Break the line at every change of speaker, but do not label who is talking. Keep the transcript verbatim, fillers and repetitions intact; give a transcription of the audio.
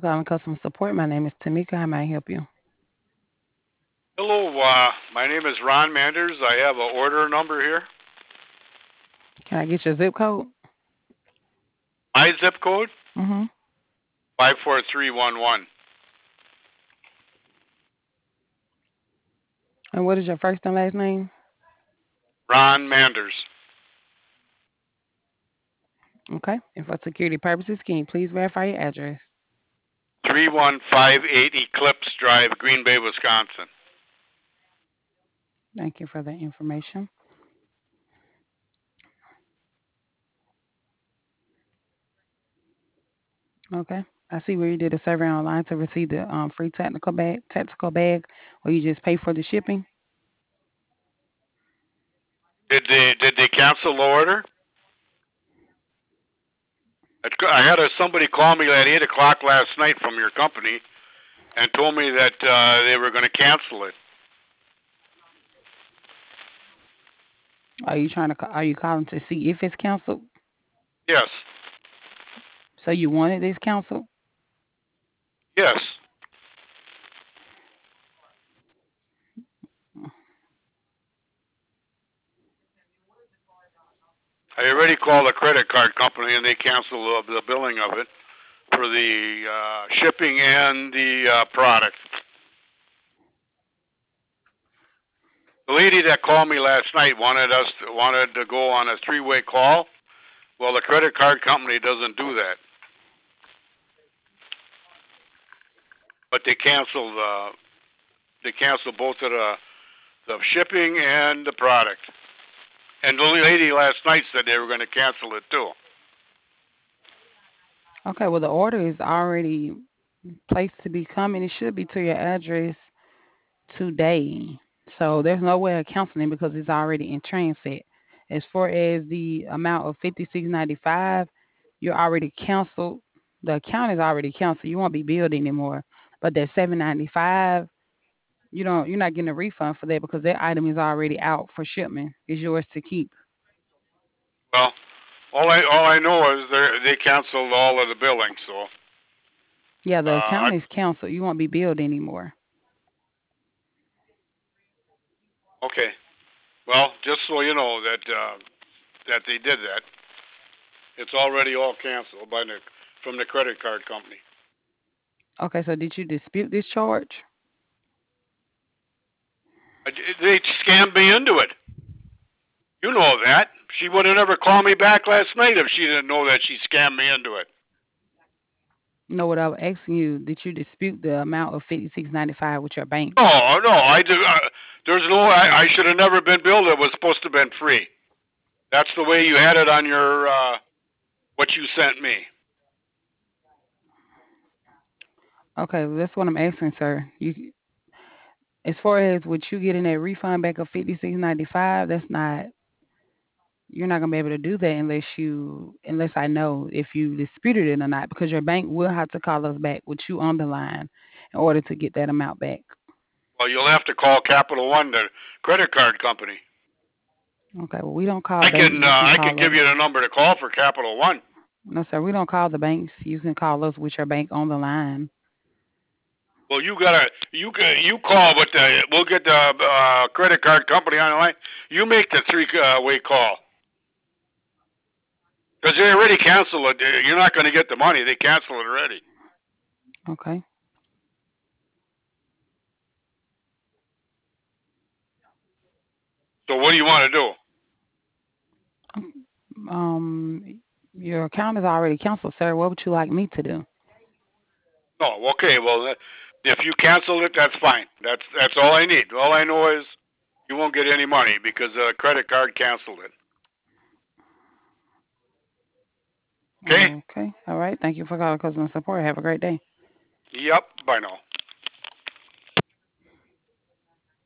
calling customer support. My name is Tamika. How may I help you?
Hello, uh, my name is Ron Manders. I have an order number here.
Can I get your zip code?
My zip code
Mm-hmm.
five four three one one.
And what is your first and last name?
Ron Manders.
Okay. And for security purposes, can you please verify your address?
three one five eight Eclipse Drive, Green Bay, Wisconsin.
Thank you for the information. Okay. I see where you did a survey online to receive the um, free technical bag, tactical bag, or you just pay for the shipping.
Did they did they cancel the order? I had a, somebody call me at eight o'clock last night from your company and told me that uh, they were going to cancel it.
Are you trying to? ca- Are you calling to see if it's canceled?
Yes,
So you wanted this canceled?
yes. I already called the credit card company and they canceled the, the billing of it for the uh, shipping and the uh, product. The lady that called me last night wanted us to, wanted to go on a three-way call. Well, the credit card company doesn't do that, but they canceled uh, they canceled both of the the shipping and the product. And the lady last night said they were going to cancel it too.
Okay. Well, the order is already placed to be coming. It should be to your address today. So there's no way of canceling because it's already in transit. As far as the amount of fifty-six ninety-five, you're already canceled. The account is already canceled. You won't be billed anymore. But that seven ninety-five, you don't you're not getting a refund for that because that item is already out for shipment. It's yours to keep.
Well, all I all I know is they they canceled all of the billing. So
Yeah, the
uh,
account is canceled. You won't be billed anymore.
okay. Well, just so you know that uh, that they did that, it's already all canceled by the from the credit card company.
Okay, so did you dispute this charge?
They scammed me into it. You know that. She would have never called me back last night if she didn't know that she scammed me into it.
No, what I was asking you, did you dispute the amount of fifty-six ninety-five with your bank?
No, no, I do. Uh, there's no. I, I should have never been billed. It was supposed to have been free. That's the way you had it on your uh, what you sent me.
Okay, well, that's what I'm asking, sir. You, as far as what you getting that refund back of fifty-six ninety-five, that's not. You're not gonna be able to do that unless you, unless I know if you disputed it or not, because your bank will have to call us back with you on the line in order to get that amount back.
Well, you'll have to call Capital One, the credit card company.
Okay, well, we don't call
I
banks.
can uh,
You can
I can
call
give you
us.
the number to call for Capital One.
No, sir, we don't call the banks. You can call us with your bank on the line.
Well, you gotta you ca- you call, but the, we'll get the uh, credit card company on the line. You make the three uh, way call because they already canceled it. You're not going to get the money. They canceled it already.
Okay.
So what do you want to do?
Um, your account is already canceled, sir. What would you like me to do?
No, okay. Well, uh, if you cancel it, that's fine. That's that's all I need. All I know is you won't get any money because the credit card canceled it. Okay.
Okay. All right. Thank you for calling customer support. Have a great day.
Yep. Bye now.